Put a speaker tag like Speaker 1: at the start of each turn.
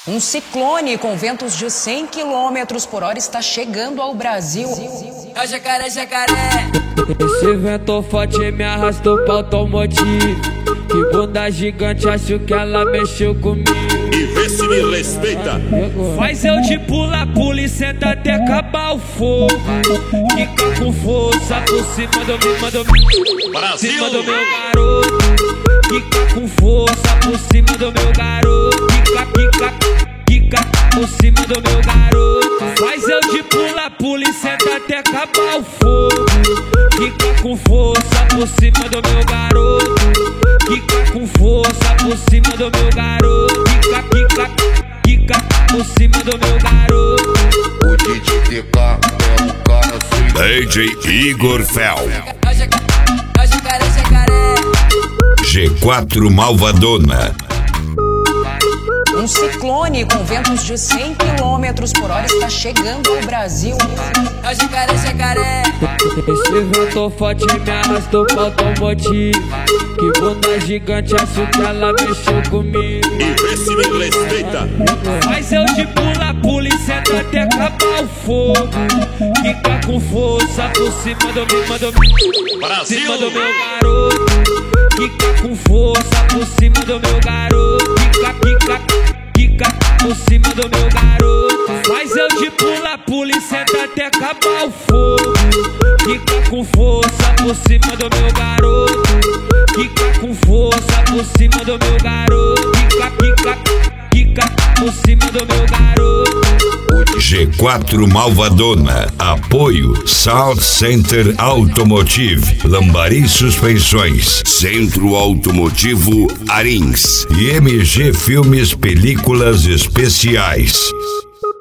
Speaker 1: Um ciclone com ventos de 100 km por hora está chegando ao Brasil.
Speaker 2: É jacaré, jacaré.
Speaker 3: Esse vento forte me arrastou pra automotivo. Que bunda gigante, acho que ela mexeu comigo.
Speaker 4: E vê se me respeita.
Speaker 3: Faz eu de pula e senta até acabar o fogo. Quica com força por cima do meu,
Speaker 4: Brasil.
Speaker 3: cima do meu garoto. Quica com força por cima do meu garoto. Quica por cima do meu garoto. Faz eu de pula e senta até acabar o fogo. Quica com força por cima do meu garoto. Quica com força por cima do meu garoto. Quica por cima do meu garoto.
Speaker 5: O DJ TK é o cara sem
Speaker 6: DJ Igor Fel.
Speaker 2: É jacaré, jacaré.
Speaker 6: G4 Malvadona.
Speaker 1: Um ciclone com ventos de 100 km por hora está chegando ao Brasil.
Speaker 2: É jacaré, jacaré.
Speaker 3: Esse vento forte me arrastou pra automotivo. Que bunda gigante, acho que ela mexeu comigo.
Speaker 4: E vê se me respeita.
Speaker 3: Faz eu de pula e senta até acabar o fogo. Quica com força por cima do meu,
Speaker 4: Brasil.
Speaker 3: cima do meu garoto. Quica com força por cima do meu garoto. Quica por cima do meu garoto. Faz eu de pula e senta até acabar o fogo. Quica com força por cima do meu garoto. Quica com força por cima do meu garoto. Quica por cima do meu garoto.
Speaker 6: G4 Malvadona. Apoio South Center Automotive, Lambari Suspensões, Centro Automotivo Arins e MG Filmes Películas Especiais.